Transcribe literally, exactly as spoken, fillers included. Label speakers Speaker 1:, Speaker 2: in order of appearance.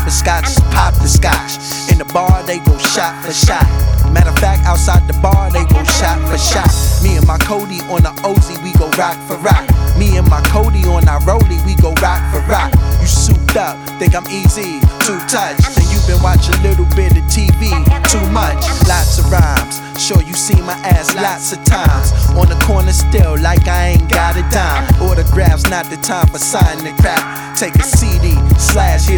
Speaker 1: poppin' scotch, pop the scotch. In the bar, they go shot for shot. Matter of fact, outside the bar, they go shot for shot. Me and my Cody on the O Z, we go rock for rock. Me and my Cody on our rollie, we go rock for rock. You souped up, think I'm easy, too touched. And you've been watching a little bit of T V, too much. Lots of rhymes, sure you see my ass lots of times. On the corner still, like I ain't got a dime. Autographs, not the time for signing the crap. Take a C D, slash, here's